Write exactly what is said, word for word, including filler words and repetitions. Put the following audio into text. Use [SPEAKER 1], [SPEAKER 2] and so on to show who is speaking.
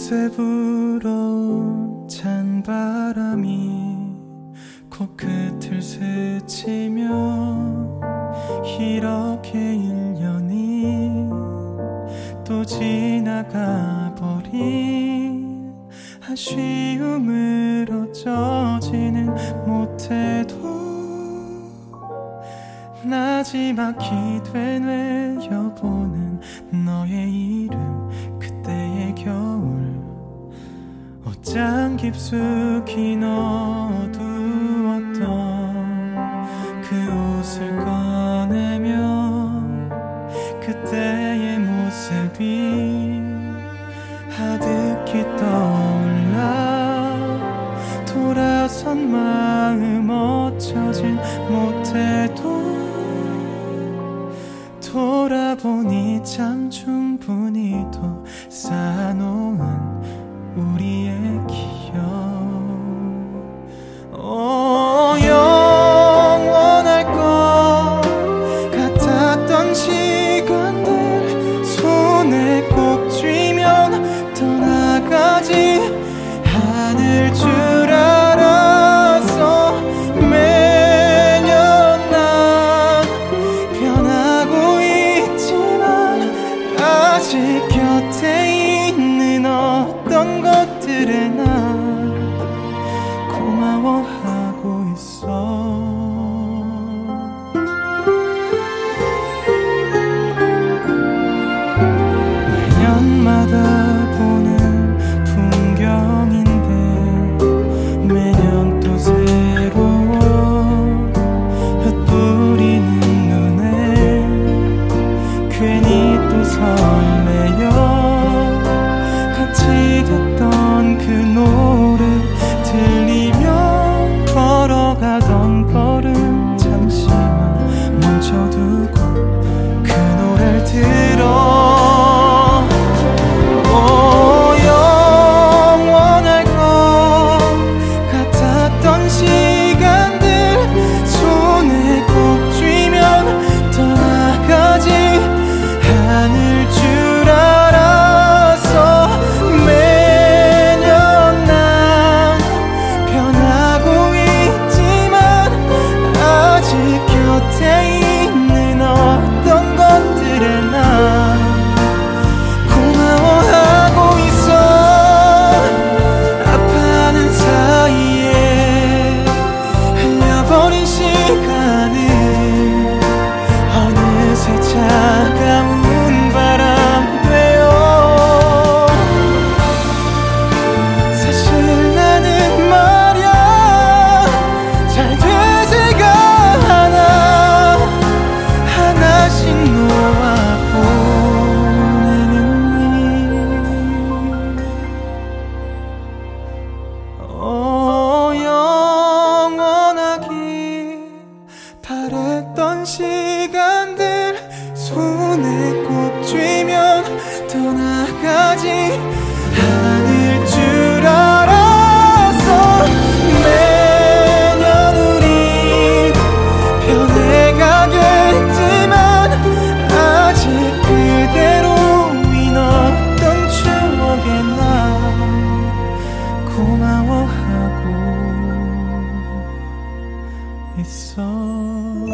[SPEAKER 1] 그새 불어온 찬바람이 코끝을 스치며 이렇게 일 년이 또 지나가 버린 아쉬움으로 젖지는 못해도 마지막 기대 외려보는 너의 이름 그때의 겨울 옷장 깊숙이 넣어두었던 그 옷을 꺼내며 그때의 모습이 아득히 떠올라 돌아선 마음 어쩌진 못해도 돌아보니 참 충분히 또 쌓아놓은 우리의 기억 오, 영원할 것 같았던 시간들 손에 꼭 쥐면 떠나가지 않을 줄 알았어 매년 난 변하고 있지만 아직 곁에 있는 어떤 것들에 난 고마워하고 있어 매년마다 보는 풍경인데 매년 또 새로워 흩뿌리는 눈에 괜히 또 설레요 같이 듣던 그 노래 들리며 걸어가던 걸음 잠시만 멈춰두고 그 노래를 들어 오, 영원할 것 같았던 시간들 손에 꼭 쥐면 떠나가지 않을 줄 알았어 매년 난 변하고 있지만 아직 곁에 있는 어떤 것들에 난 고마워하고 있어 아파하는 사이에 흘려버린 시간은 어느새 차가운 바람 되어 사실 나는 말야 잘 되지가 않아 하나씩 놓아보내는 일 오, 영원하길 바랬던 시간들 손에 꼭 쥐면 떠나가지 않을 줄 알았어 매년 우린 변해가겠지만 아직 그대로인 어떤 추억에 난 고마워하고 있어